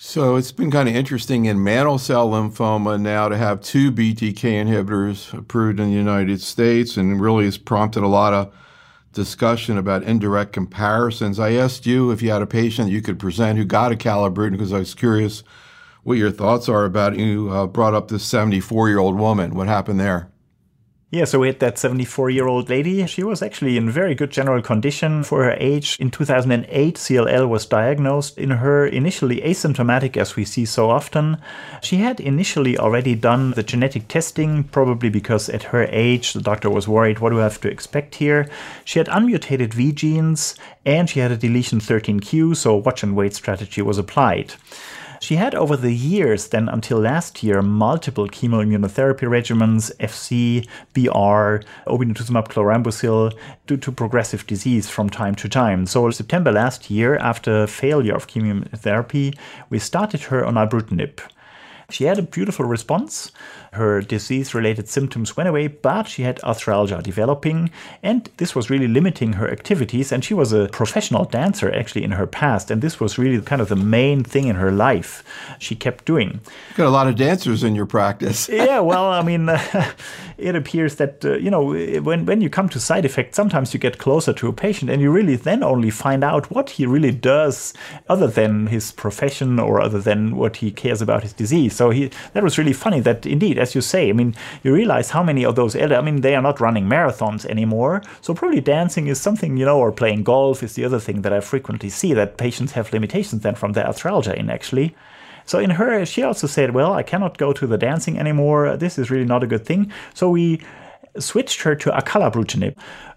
So it's been kind of interesting in mantle cell lymphoma now to have two BTK inhibitors approved in the United States, and really has prompted a lot of discussion about indirect comparisons. I asked you if you had a patient you could present who got acalabrutinib because I was curious what your thoughts are about it. You brought up this 74-year-old woman. What happened there? Yeah, so we had that 74-year-old lady. She was actually in very good general condition for her age. In 2008, CLL was diagnosed in her, initially asymptomatic, as we see so often. She had initially already done the genetic testing, probably because at her age, the doctor was worried, what do I have to expect here? She had unmutated V genes, and she had a deletion 13q, so watch and wait strategy was applied. She had over the years, then until last year, multiple chemoimmunotherapy regimens, FC, BR, obinutuzumab chlorambucil, due to progressive disease from time to time. So in September last year, after failure of chemotherapy, we started her on ibrutinib. She had a beautiful response. Her disease-related symptoms went away, but she had arthralgia developing, and this was really limiting her activities. And she was a professional dancer, actually, in her past, and this was really kind of the main thing in her life she kept doing. You've got a lot of dancers in your practice. Yeah, well, I mean, it appears that, when you come to side effects, sometimes you get closer to a patient, and you really then only find out what he really does other than his profession or other than what he cares about his disease. So that was really funny that indeed, as you say, I mean, you realize how many of those they are not running marathons anymore. So probably dancing is something, or playing golf is the other thing that I frequently see, that patients have limitations then from their arthralgia in actually. So in her, she also said, well, I cannot go to the dancing anymore. This is really not a good thing. So we switched her to acalabrutinib.